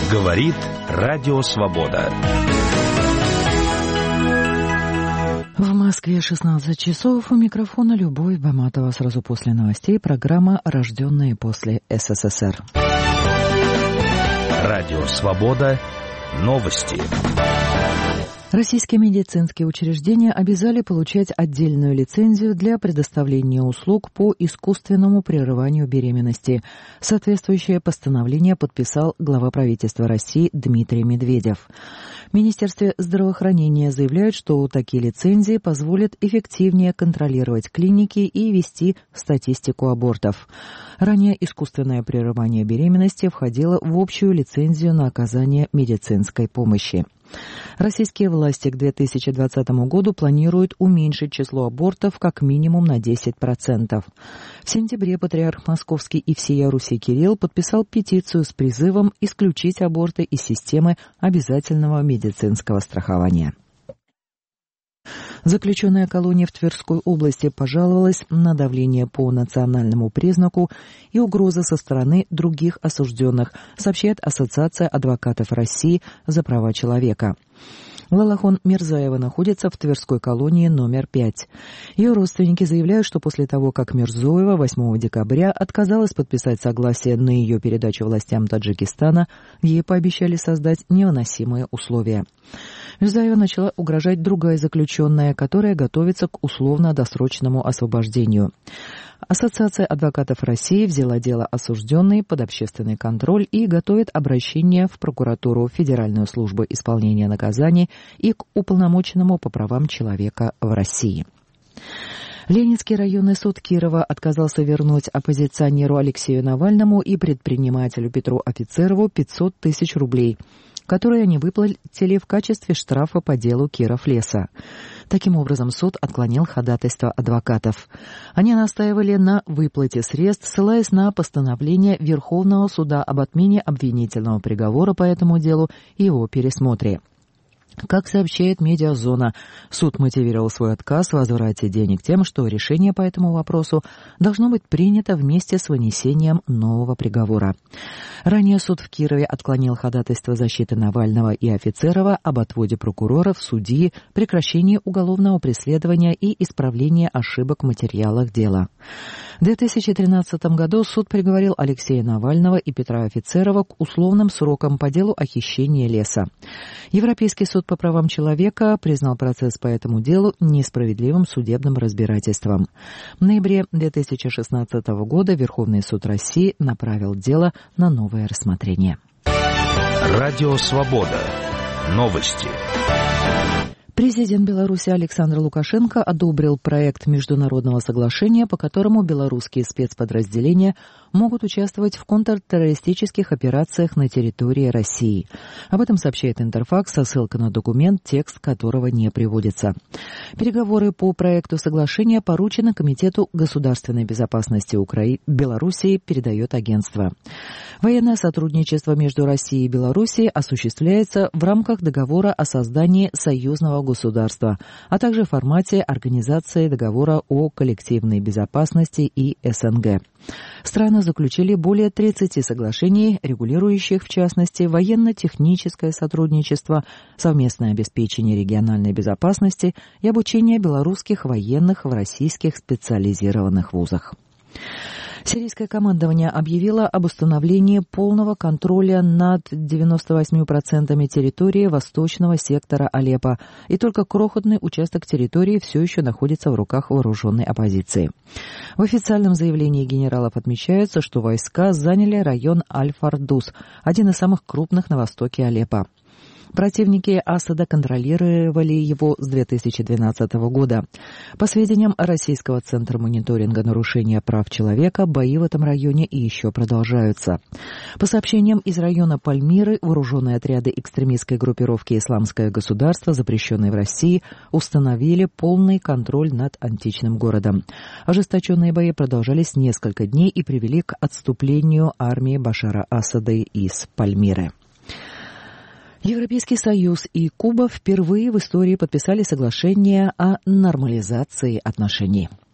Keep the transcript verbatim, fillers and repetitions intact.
Говорит Радио Свобода. В Москве шестнадцать часов. У микрофона Любовь Баматова. Сразу после новостей программа «Рожденные после СССР». Радио Свобода. Новости. Российские медицинские учреждения обязали получать отдельную лицензию для предоставления услуг по искусственному прерыванию беременности. Соответствующее постановление подписал глава правительства России Дмитрий Медведев. В Министерстве здравоохранения заявляют, что такие лицензии позволят эффективнее контролировать клиники и вести статистику абортов. Ранее искусственное прерывание беременности входило в общую лицензию на оказание медицинской помощи. Российские власти к две тысячи двадцатому году планируют уменьшить число абортов как минимум на десять процентов. В сентябре патриарх Московский и всея Руси Кирилл подписал петицию с призывом исключить аборты из системы обязательного медицинского страхования. Заключенная колония в Тверской области пожаловалась на давление по национальному признаку и угрозы со стороны других осужденных, сообщает Ассоциация адвокатов России за права человека. Лалахон Мирзаева находится в Тверской колонии номер пять. Ее родственники заявляют, что после того, как Мирзоева восьмого декабря отказалась подписать согласие на ее передачу властям Таджикистана, ей пообещали создать невыносимые условия. Мирзаева начала угрожать другая заключенная, которая готовится к условно-досрочному освобождению. Ассоциация адвокатов России взяла дело осужденной под общественный контроль и готовит обращение в прокуратуру, Федеральную службу исполнения наказаний и к уполномоченному по правам человека в России. Ленинский районный суд Кирова отказался вернуть оппозиционеру Алексею Навальному и предпринимателю Петру Офицерову пятьсот тысяч рублей, которые они выплатили в качестве штрафа по делу Киров-Леса. Таким образом, суд отклонил ходатайство адвокатов. Они настаивали на выплате средств, ссылаясь на постановление Верховного суда об отмене обвинительного приговора по этому делу и его пересмотре. Как сообщает «Медиазона», суд мотивировал свой отказ в возврате денег тем, что решение по этому вопросу должно быть принято вместе с вынесением нового приговора. Ранее суд в Кирове отклонил ходатайство защиты Навального и Офицерова об отводе прокуроров, судьи, прекращении уголовного преследования и исправлении ошибок в материалах дела. В две тысячи тринадцатом году суд приговорил Алексея Навального и Петра Офицерова к условным срокам по делу о хищении леса. Европейский суд по правам человека признал процесс по этому делу несправедливым судебным разбирательством. В ноябре две тысячи шестнадцатого года Верховный суд России направил дело на новое рассмотрение. Радио Свобода. Новости. Президент Беларуси Александр Лукашенко одобрил проект международного соглашения, по которому белорусские спецподразделения могут участвовать в контртеррористических операциях на территории России. Об этом сообщает Интерфакс со ссылкой на документ, текст которого не приводится. Переговоры по проекту соглашения поручены Комитету государственной безопасности Укра... Белоруссии, передает агентство. Военное сотрудничество между Россией и Белоруссией осуществляется в рамках договора о создании союзного государства, а также в формате Организации договора о коллективной безопасности и СНГ. Страны заключили более тридцати соглашений, регулирующих, в частности, военно-техническое сотрудничество, совместное обеспечение региональной безопасности и обучение белорусских военных в российских специализированных вузах. Сирийское командование объявило об установлении полного контроля над девяноста восьмью процентами территории восточного сектора Алеппо, и только крохотный участок территории все еще находится в руках вооруженной оппозиции. В официальном заявлении генералов отмечается, что войска заняли район Аль-Фардус, один из самых крупных на востоке Алеппо. Противники Асада контролировали его с две тысячи двенадцатого года. По сведениям Российского центра мониторинга нарушения прав человека, бои в этом районе и еще продолжаются. По сообщениям из района Пальмиры, вооруженные отряды экстремистской группировки «Исламское государство», запрещенной в России, установили полный контроль над античным городом. Ожесточенные бои продолжались несколько дней и привели к отступлению армии Башара Асада из Пальмиры. Европейский Союз и Куба впервые в истории подписали соглашение о нормализации отношений.